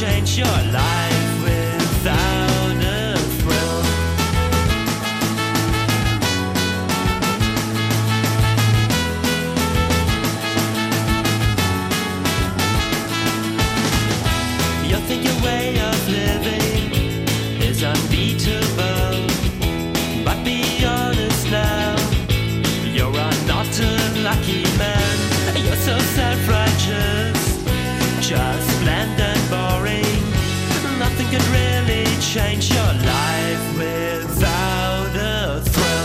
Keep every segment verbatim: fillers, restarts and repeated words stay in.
change your life without a thrill. You think your way of living is unbeatable, but be honest now, you're not a lucky man. You're so self-righteous, just bland and boring. Nothing can really change your life without a thrill.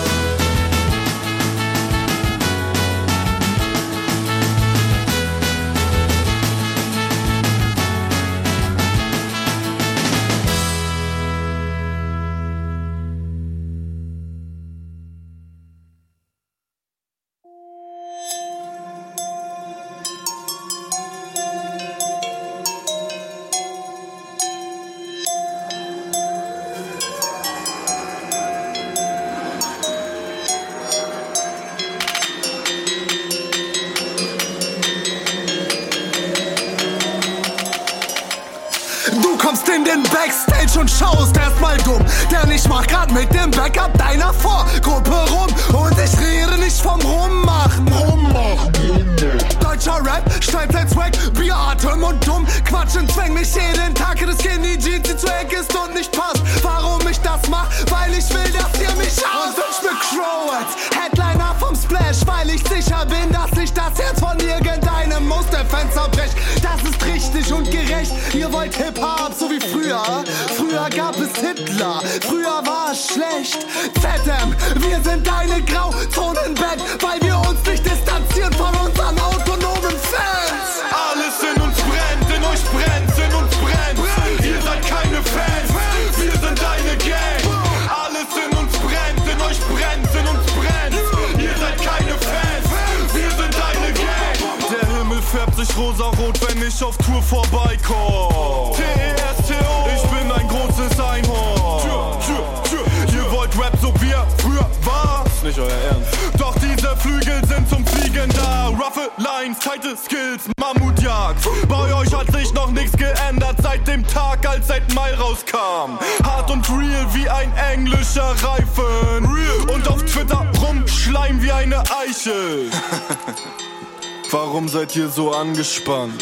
In den Backstage und schaust erstmal dumm, denn ich mach grad mit dem Backup deiner Vorgruppe rum und ich rede nicht vom Rummachen, Rummachen. Deutscher Rap, Steinzeit Swag, Bieratem und dumm, quatschen zwäng mich jeden Tag, das Skinny Jeans, die zu eng ist und nicht passt. Warum ich das mach? Weil ich will, dass ihr mich aus. Und ich bin Crow als Headliner vom Splash, weil ich sicher bin, dass ich das Herz von irgendeinem Musterfan zerbrech. Das ist richtig und gerecht, ihr wollt Hip-Hop, so wie früher. Früher gab es Hitler, früher war es schlecht. Z M, wir sind eine Grauzonenband, weil wir uns nicht distanzieren von unseren autonomen Fans. Alles in uns brennt, in euch brennt, in uns brennt. Ihr seid keine Fans, wir sind eine Gang. Alles in uns brennt, in euch brennt, in uns brennt. Ihr seid keine Fans, wir sind eine Gang. Der Himmel färbt sich rosarot, wenn ich auf Tour vorbeikomme. T E S T O, ich bin ein großes Einhorn. Tür, Tür, Tür. Ihr wollt Rap so wie er früher war. Ist nicht euer Ernst. Doch diese Flügel sind zum Fliegen da. Roughe Lines, tighte Skills, Mammutjagd. Bei euch hat sich noch nichts geändert seit dem Tag, als Eight Mile rauskam. Hart und real wie ein englischer Reifen. Real. Und auf Twitter rumschleim wie eine Eichel. Warum seid ihr so angespannt?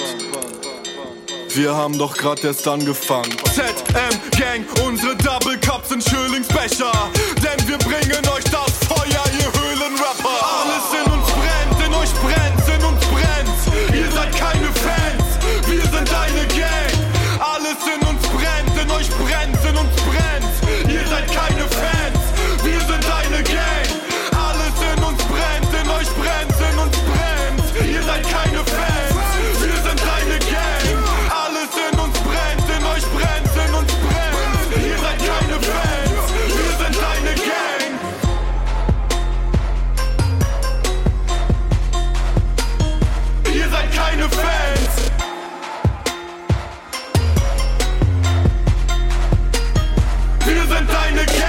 Wir haben doch grad erst angefangen. Z M Gang, unsere Double Cups sind Schölingsbecher. Denn wir bringen euch das Feuer, ihr Höhlenrapper. Alles in uns brennt, in euch brennt, in uns brennt. Ihr seid keine Fans, wir sind eine Gang. Alles in uns brennt, in euch brennt, in uns brennt. Ihr seid keine Fans, wir sind eine Gang. Alles in uns brennt, in euch brennt, in uns brennt. Ihr seid keine Fans, wir sind eine Gang. Alles in uns brennt, in euch brennt, in uns brennt. Ihr seid keine Fans, wir sind eine Gang. Ihr seid keine Fans. Wir sind eine Gang.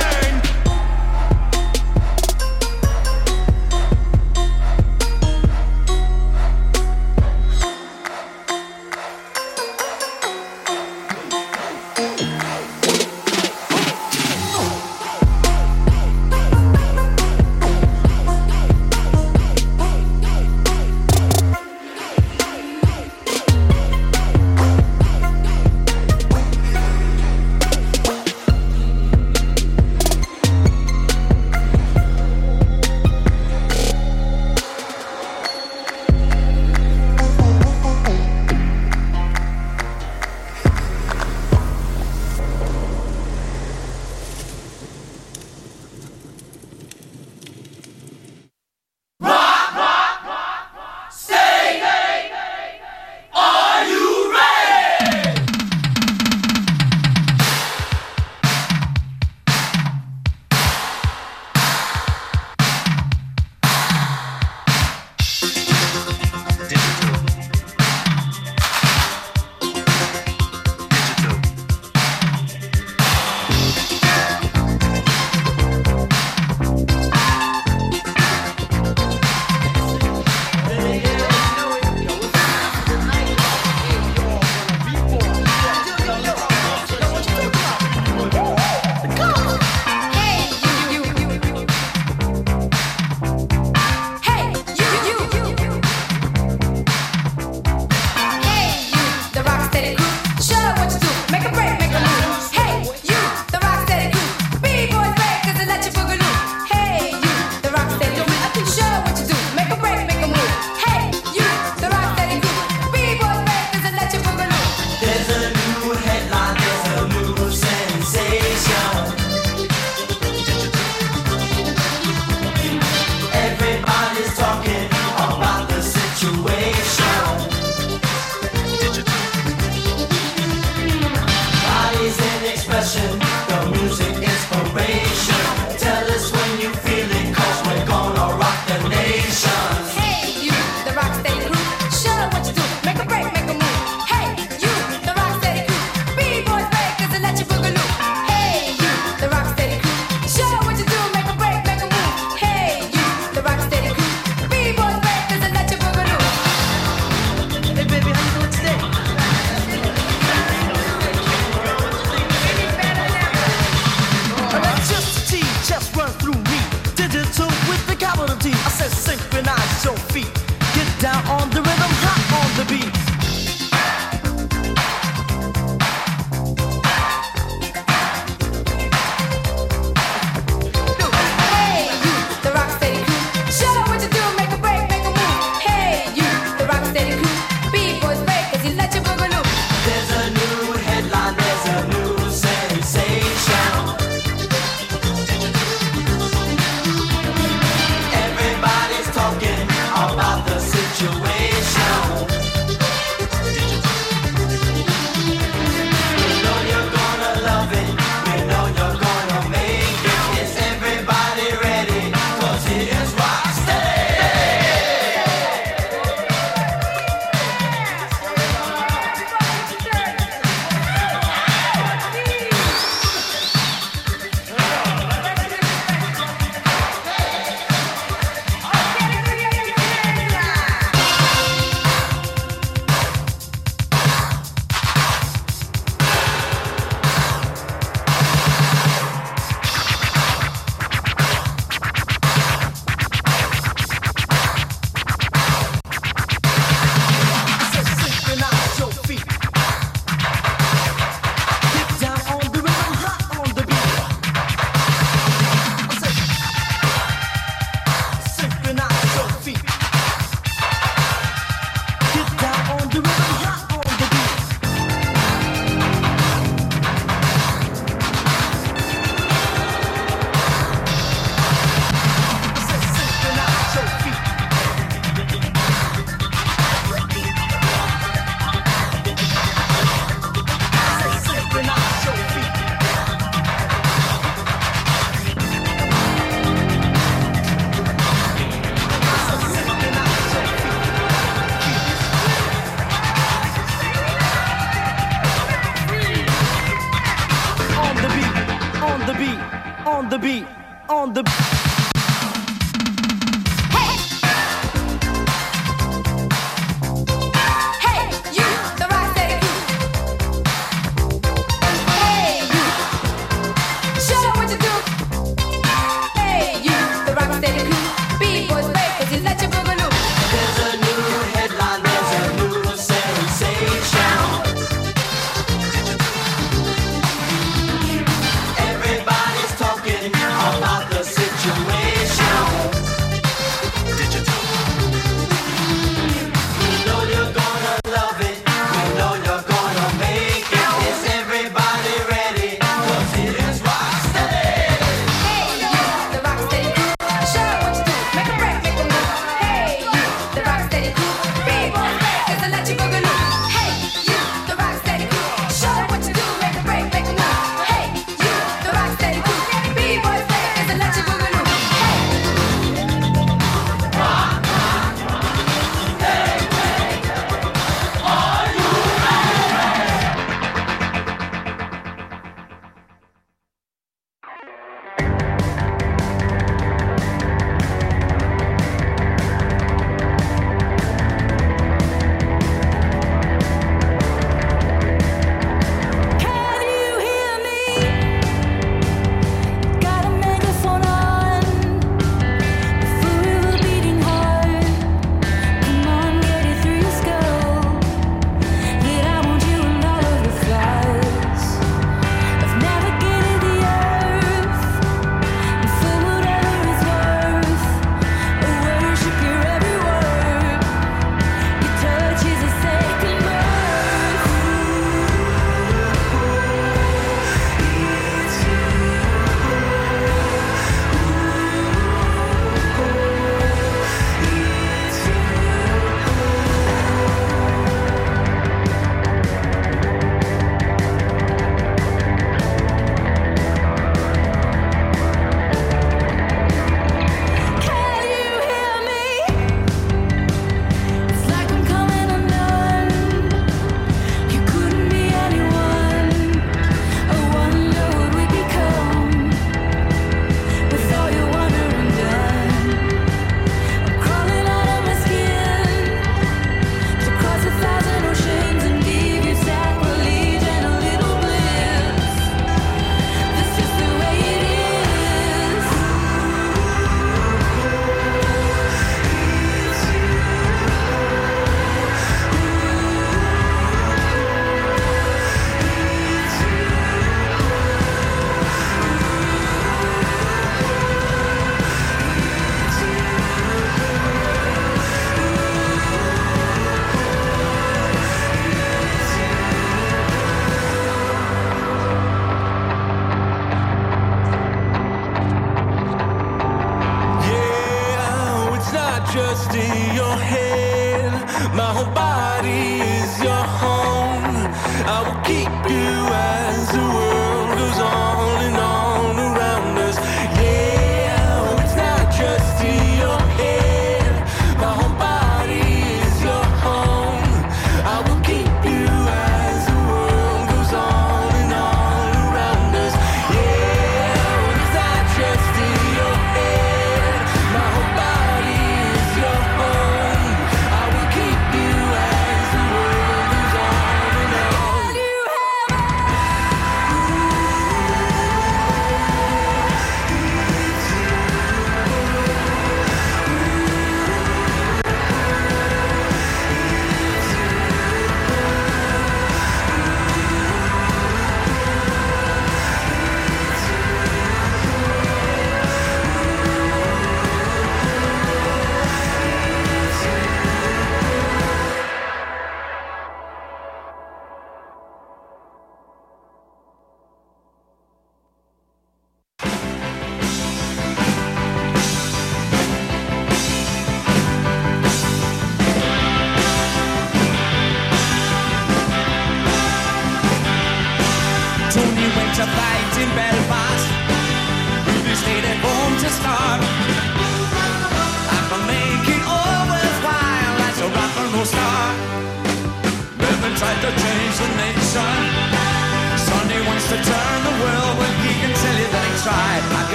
the beat, on the beat.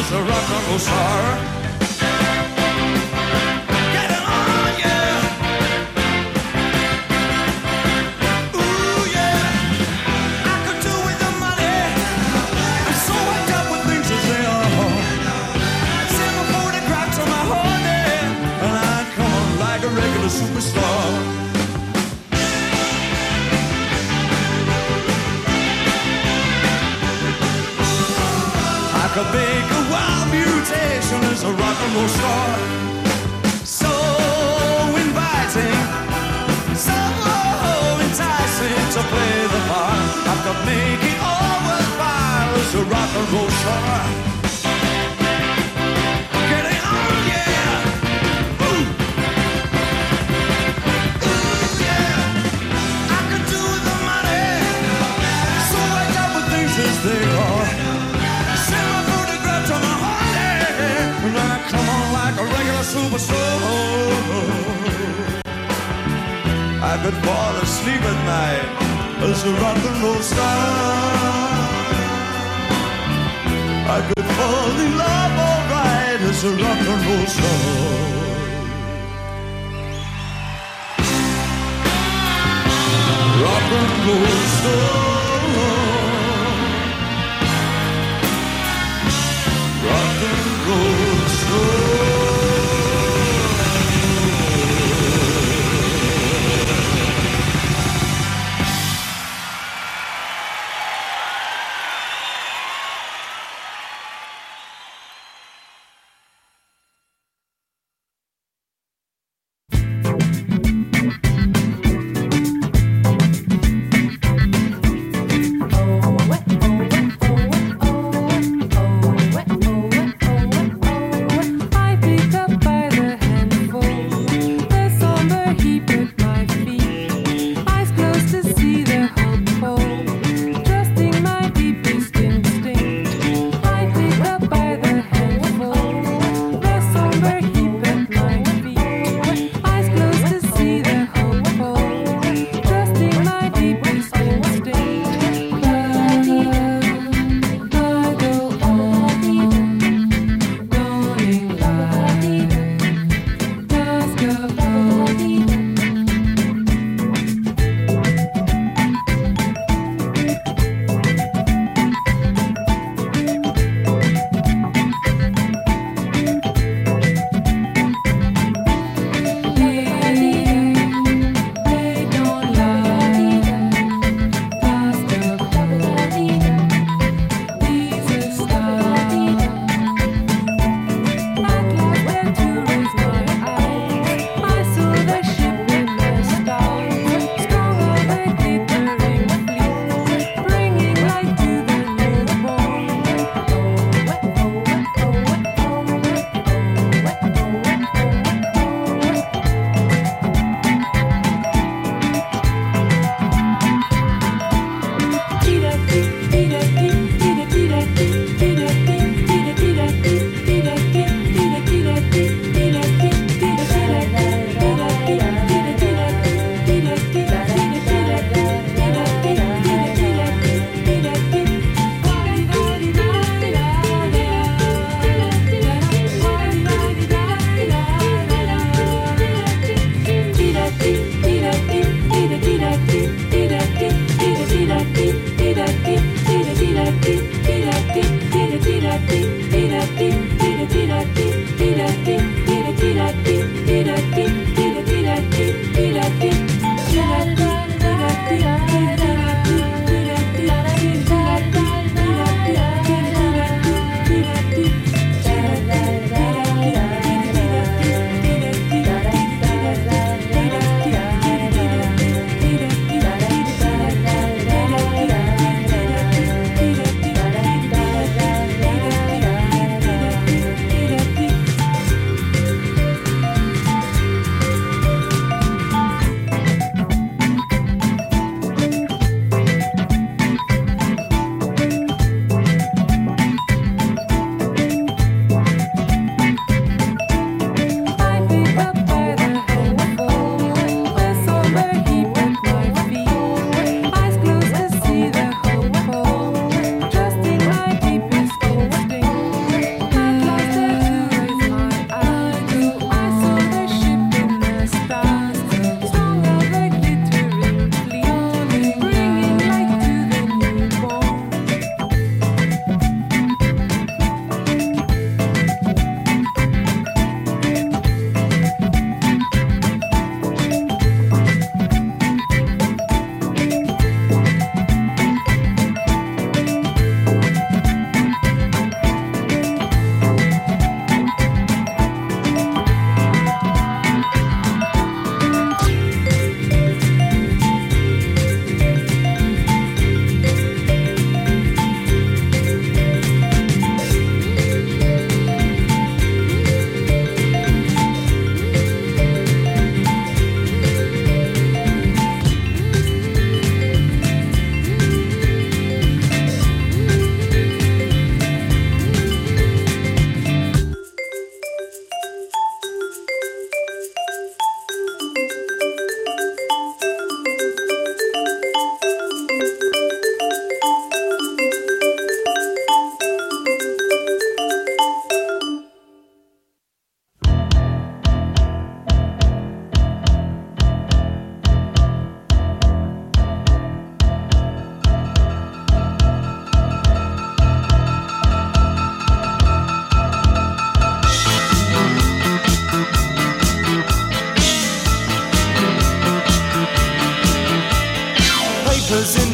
is a rock and roll star. Get it on, yeah. Ooh, yeah. I could do with the money. I'm so wrapped up with things as they are. Send my photograph to my honey, and I'd come on like a regular superstar. I could make a wild mutation as a rock and roll star. So inviting, so enticing to play the part. I could make it all worthwhile as a rock and roll star. Get it on, yeah. Ooh. Ooh, yeah. I could do with the money. So I got with things as they are. Send my photograph to my honey, and I come on like a regular superstar. I could fall asleep at night as a rock and roll star. I could fall in love alright as a rock and roll star. Rock and roll star. Rock and roll star. Oh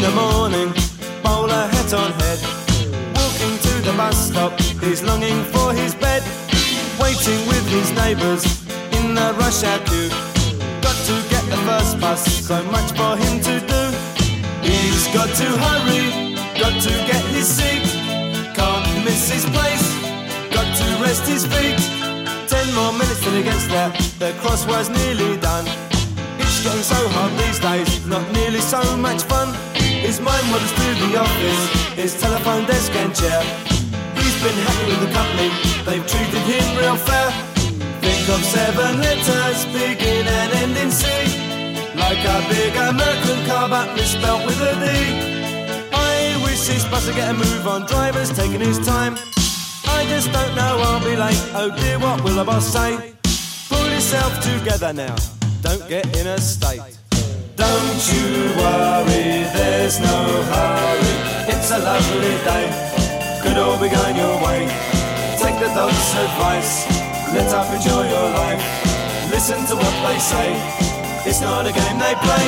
the morning, bowler hat on head, walking to the bus stop, he's longing for his bed, waiting with his neighbours in the rush hour queue. Got to get the first bus, so much for him to do. He's got to hurry, got to get his seat, can't miss his place, got to rest his feet. Ten more minutes till he gets there, the crossword's nearly done. It's getting so hard these days, not nearly so much fun. His mind wanders through the office, his telephone desk and chair. He's been happy with the company, they've treated him real fair. Think of seven letters, begin and end in C, like a big American car but misspelt with a D. I wish this bus would get a move on, driver's taking his time. I just don't know, I'll be late, oh dear, what will the boss say? Pull yourself together now, don't get in a state. Don't you worry, there's no hurry, it's a lovely day, could all be going your way. Take the dog's advice, let up, enjoy your life, listen to what they say, it's not a game they play.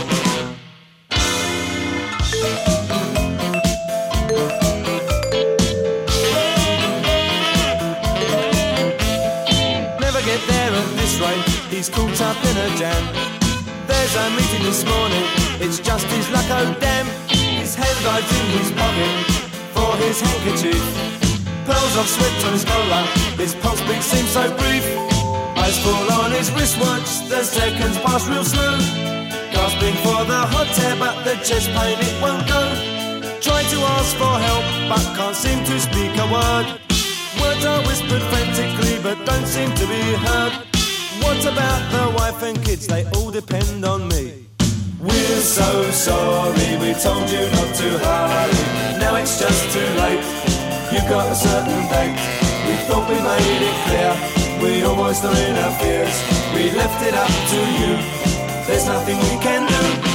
Never get there at this rate, he's caught up in a jam. There's a meeting this morning, it's just his luck, oh damn. His head rides in his pocket for his handkerchief, pearls of sweat on his collar, his pulse beat seems so brief. Eyes fall on his wristwatch, the seconds pass real slow. Gasping for the hot air, but the chest pain it won't go. Try to ask for help, but can't seem to speak a word. Words are whispered frantically, but don't seem to be heard. What about the wife and kids? They all depend on me. We're so sorry, we told you not to hurry. Now it's just too late, you've got a certain date. We thought we made it clear, we almost are in our fears. We left it up to you, there's nothing we can do.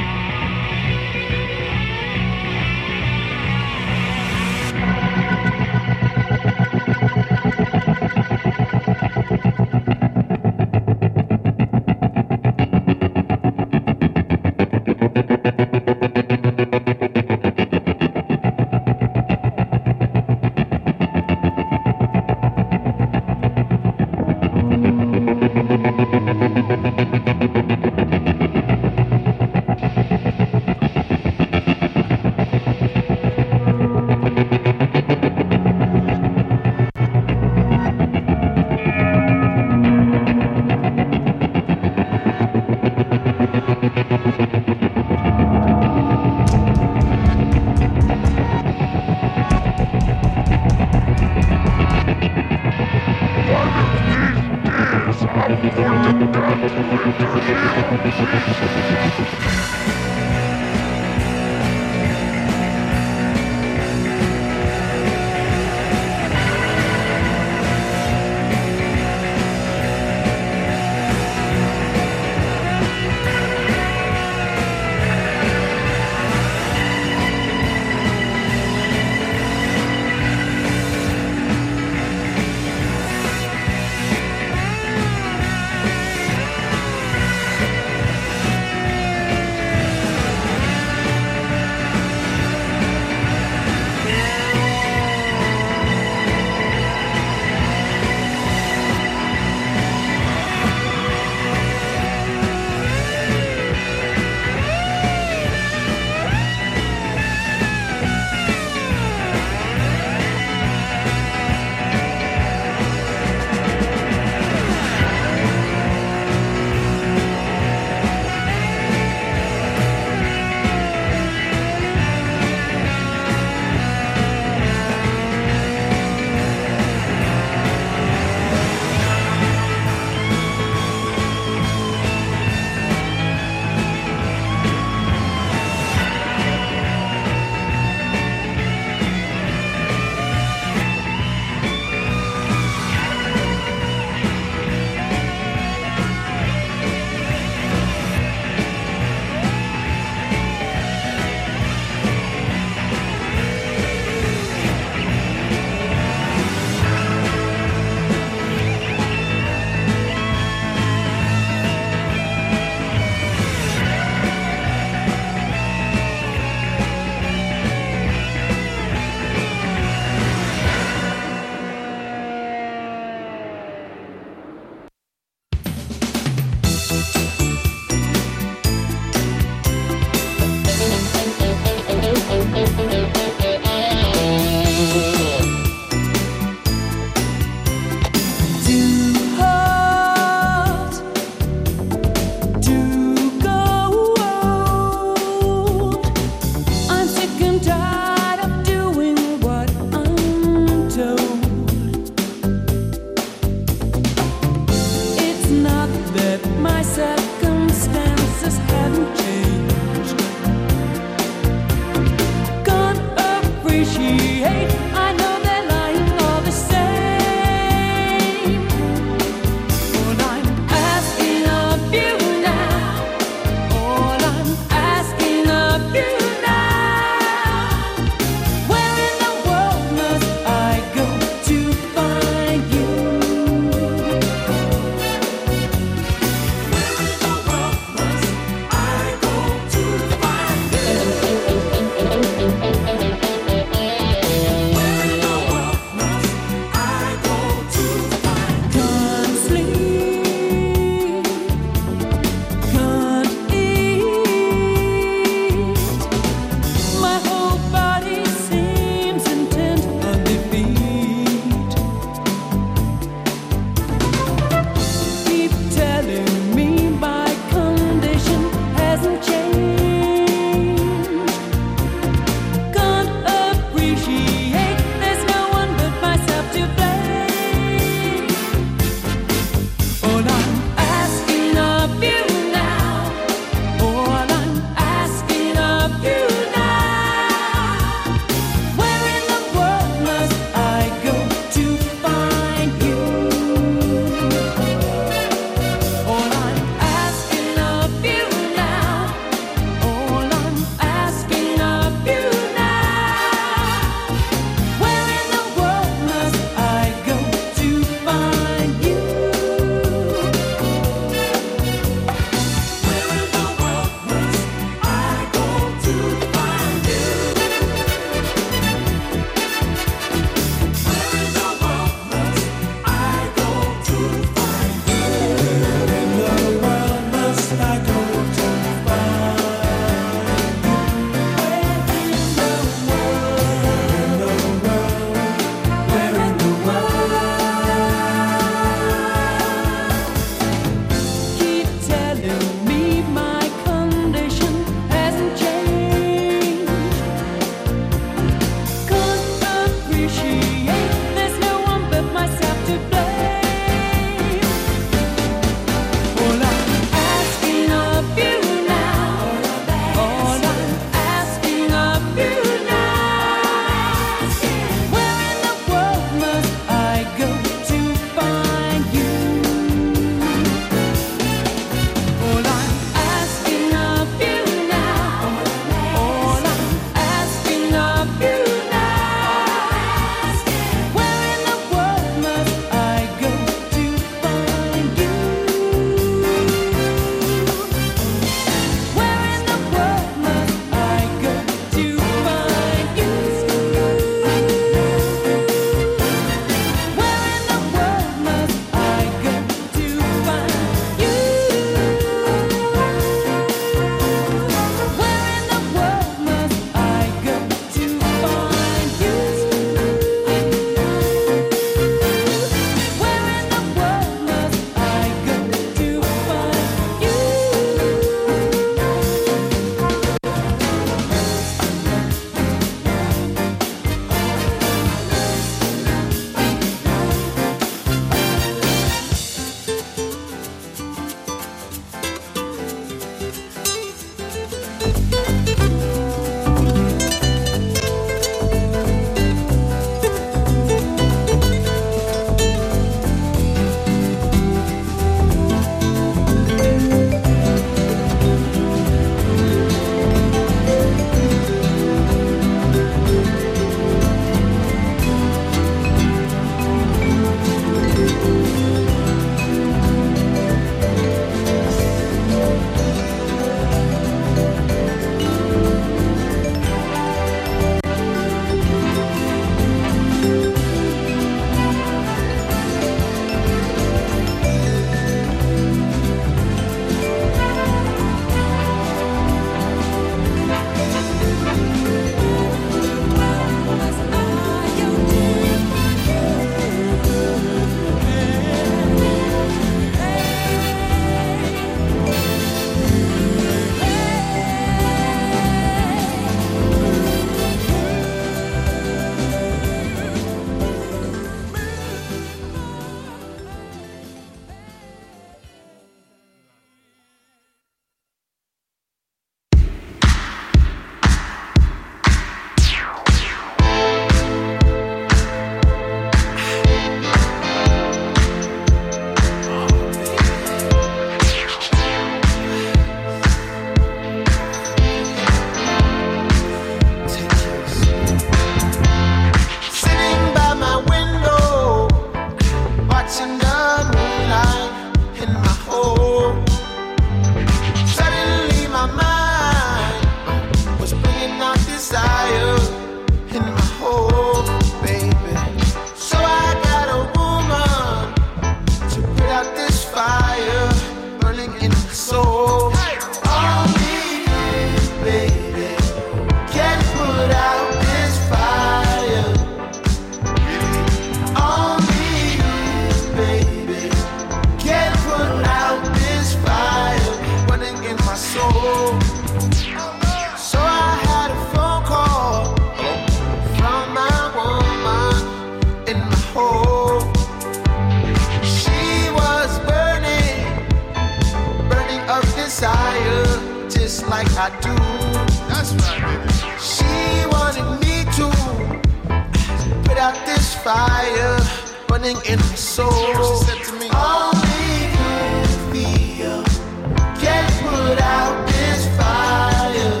soul. So I had a phone call from my woman in my home. She was burning, burning of desire, just like I do. That's right, baby. She wanted me to put out this fire burning in my soul. She said to me, only you feel can put out this fire.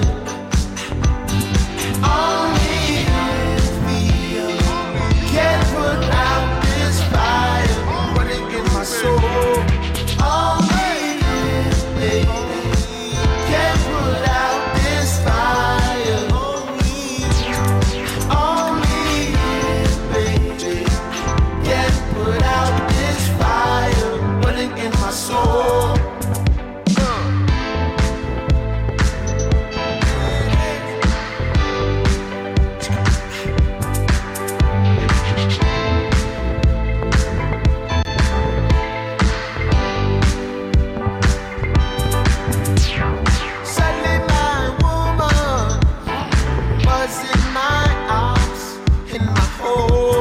Only you feel can put out this fire burning in my soul. Only you, baby, can put out this fire. Only you, baby, can put out this fire burning in my soul. Suddenly my woman was in my arms, in my home.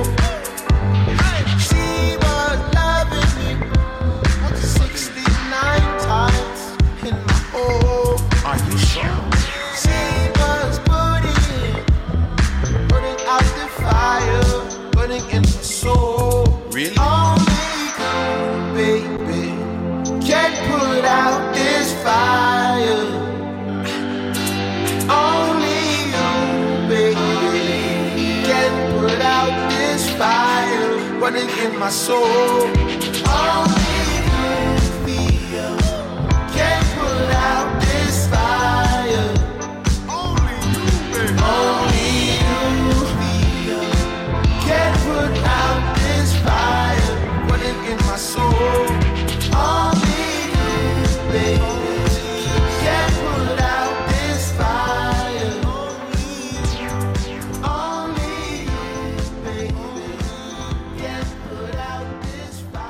She was loving me sixty-nine times in my home. are you sure? She was putting, putting out the fire, burning in my soul. Really? Only you, baby, can put out this fire. Only you, baby, can put out this fire burning in my soul. Only you feel can put out this fire. Only you, baby. Only you feel can put out this fire burning in my soul. Only you, baby, can put out this fire. Only you, baby, can put out this fire.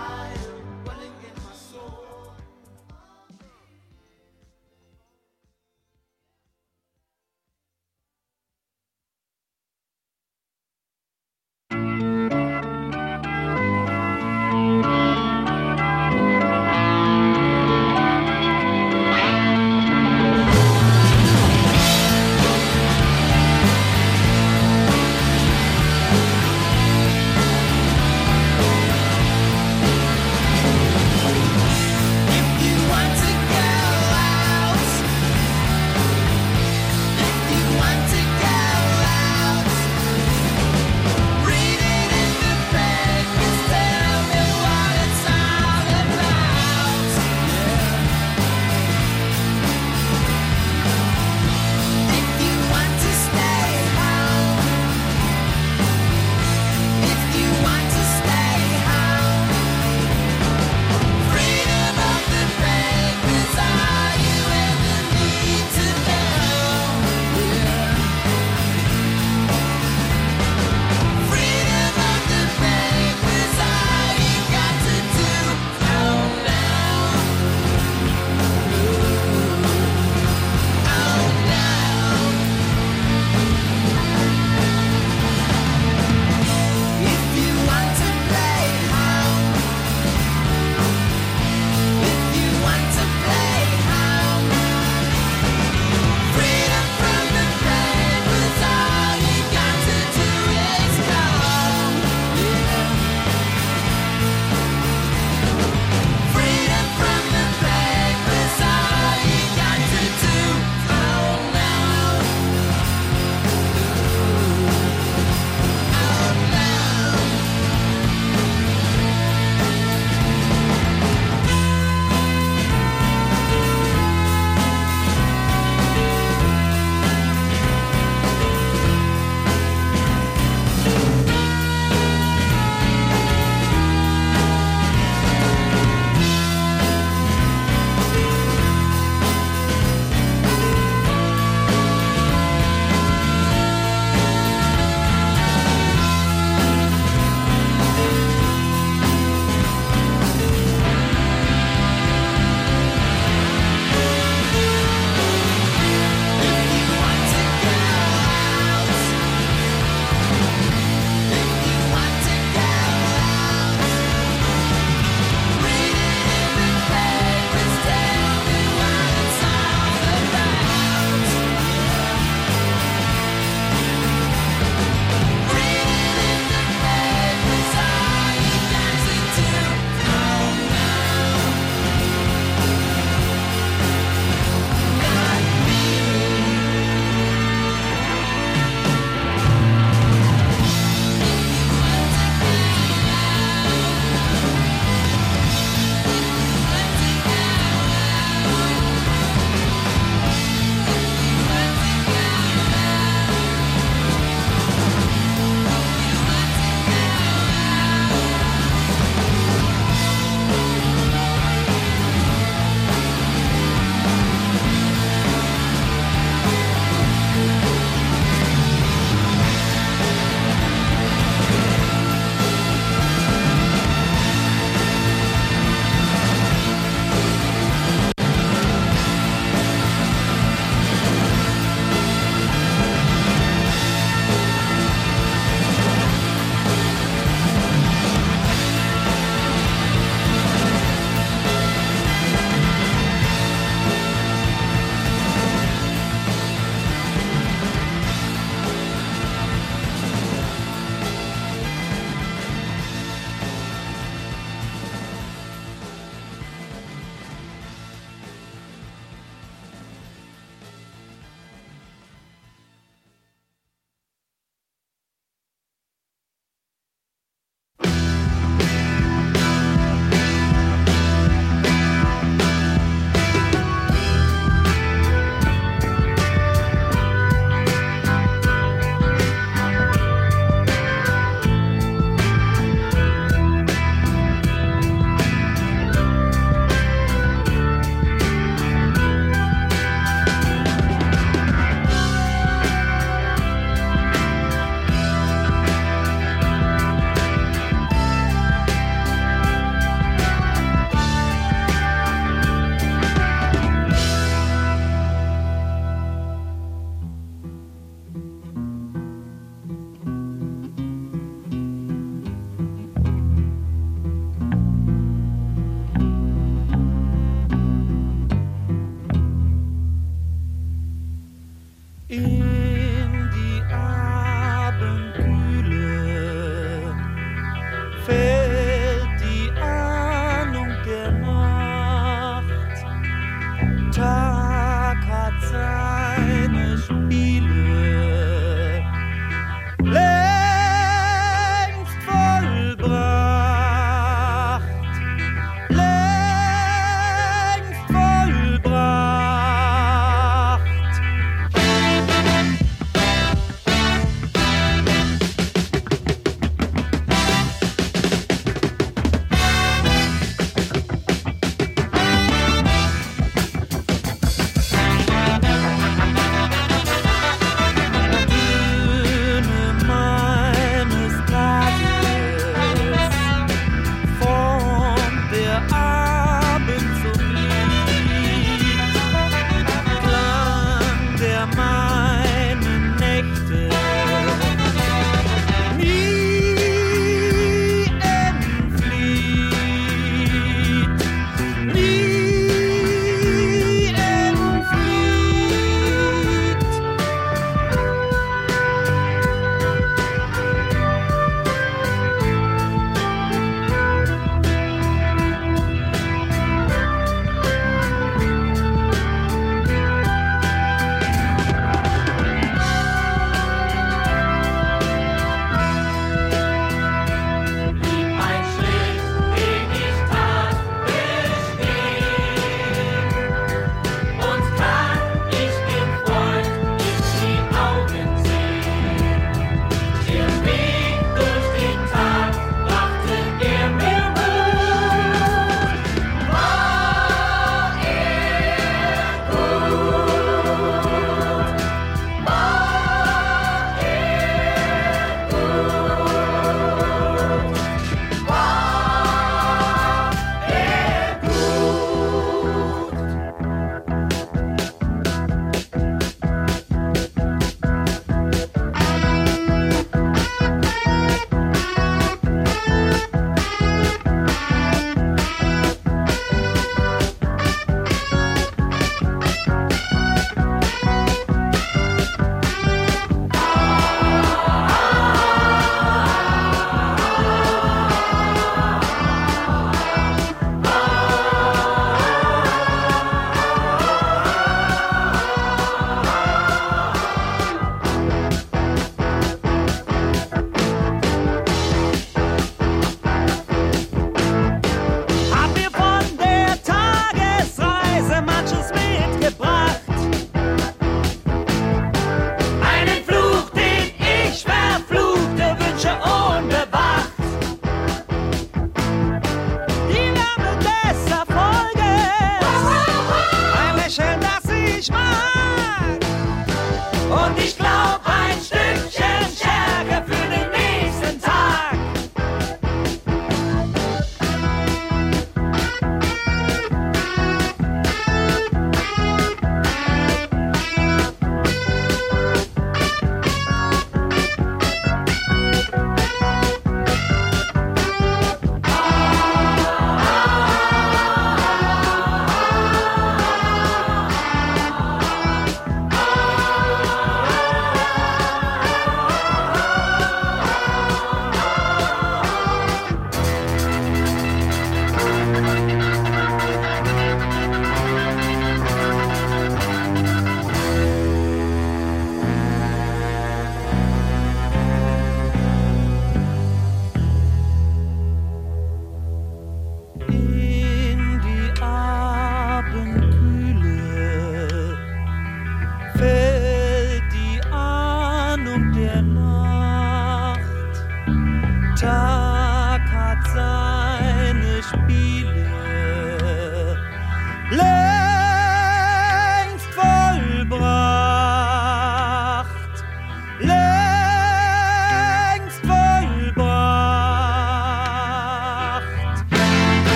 Spiele längst vollbracht, längst vollbracht.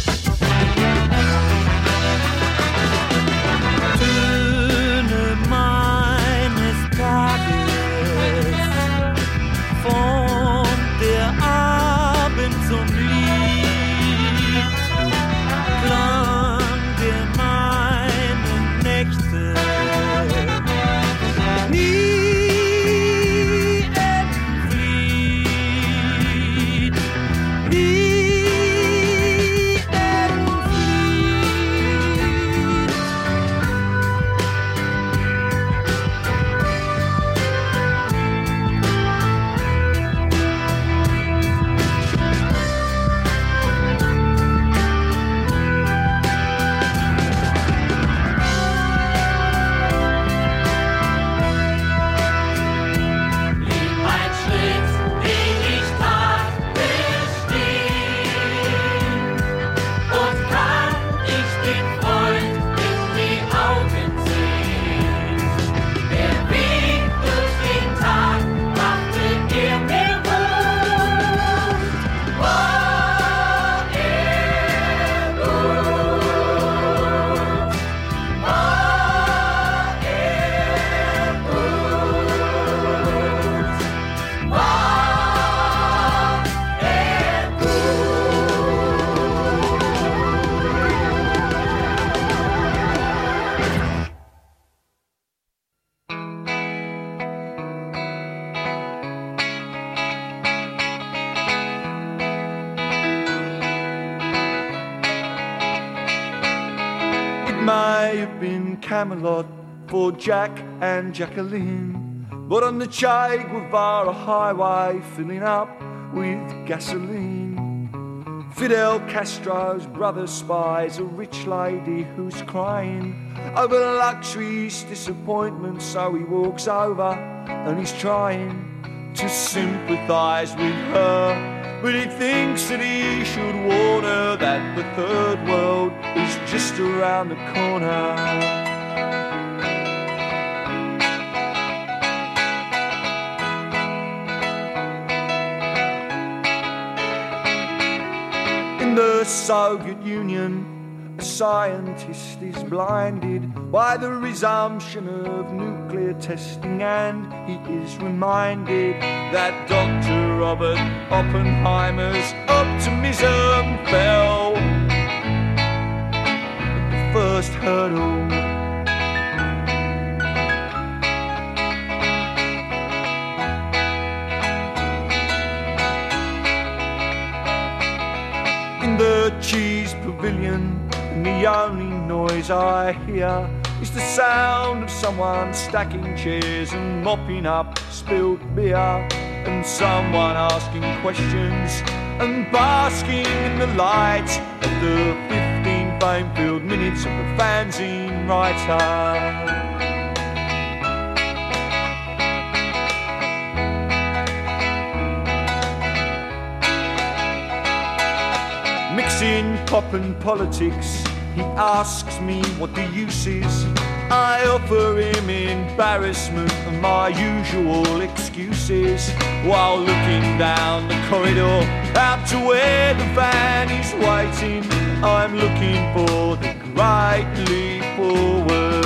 Töne camp in Camelot for Jack and Jacqueline, but on the Che Guevara highway filling up with gasoline. Fidel Castro's brother spies a rich lady who's crying over luxury's disappointment, so he walks over and he's trying to sympathise with her, but he thinks that he should warn her that the third world is just around the corner. In the Soviet Union, a scientist is blinded by the resumption of nuclear testing, and he is reminded that Doctor Robert Oppenheimer's optimism fell at the first hurdle. The cheese pavilion, and the only noise I hear is the sound of someone stacking chairs and mopping up spilled beer, and someone asking questions and basking in the light of the fifteen fame-filled minutes of the fanzine writer. Mixing pop and politics, he asks me what the use is. I offer him embarrassment and my usual excuses, while looking down the corridor out to where the van is waiting. I'm looking for the great leap forward.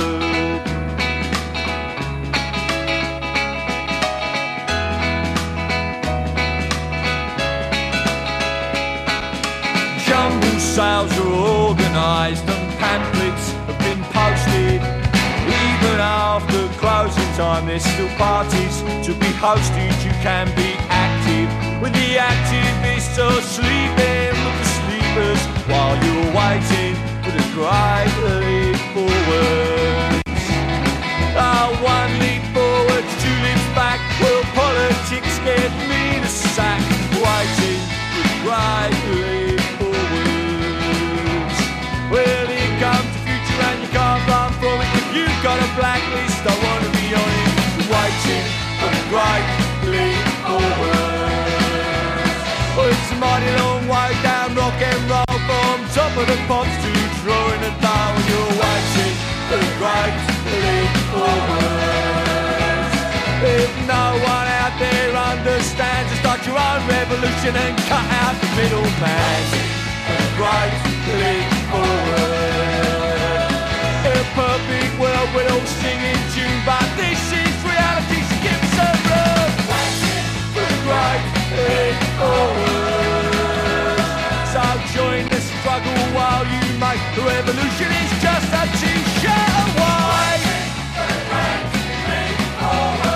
Jumble sales are organised and pamphlets have been posted. Even after closing time there's still parties to be hosted. You can be active with the activists or sleeping with the sleepers while you're waiting for the great leap forward. Oh, one leap forward, two leaps back. Will politics get me the sack? Waiting for the great leap forwards. Well, here comes the future and you can't run from it. If you've got a blacklist, I want to be on it. Waiting for the great leap forwards. Well, it's a mighty long way down rock and roll from top of the pops to drawing a down. You're waiting for the great leap forwards. If no one out there understands, just start your own revolution and cut out the middleman. For the great leap forward. In a perfect world we'd all sing in tune, but this is reality, so give us a room. Waiting for the great leap forward. So join the struggle while you make the revolution is just a t-shirt away. For the great leap forward.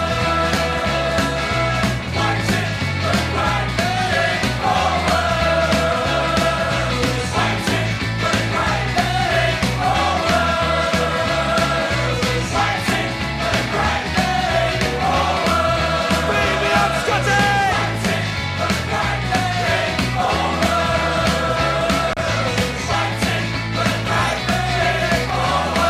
Forward.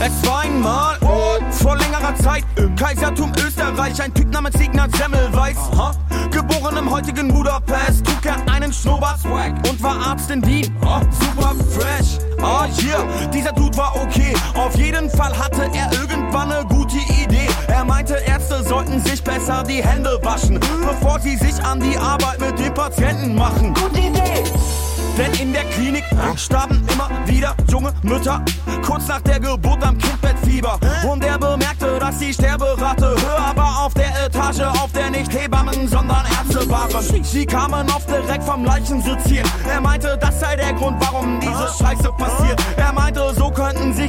Es war einmal vor längerer Zeit im Kaisertum Österreich ein Typ namens Ignaz Semmelweis. Aha. Geboren im heutigen Budapest, trug er einen Schnurrbart und war Arzt in Wien. Oh, super fresh. Ah, hier, dieser Dude war okay. Auf jeden Fall hatte er irgendwann eine gute Idee. Er meinte, Ärzte sollten sich besser die Hände waschen, bevor sie sich an die Arbeit mit den Patienten machen. Gute Idee! Denn in der Klinik starben immer wieder junge Mütter kurz nach der Geburt am Kindbettfieber. Und er bemerkte, dass die Sterberate höher war auf der Etage, auf der nicht Hebammen, sondern Ärzte waren. Sie kamen oft direkt vom Leichensitz hier. Er meinte, das sei der Grund, warum diese Scheiße passiert. Er meinte, so könnten sich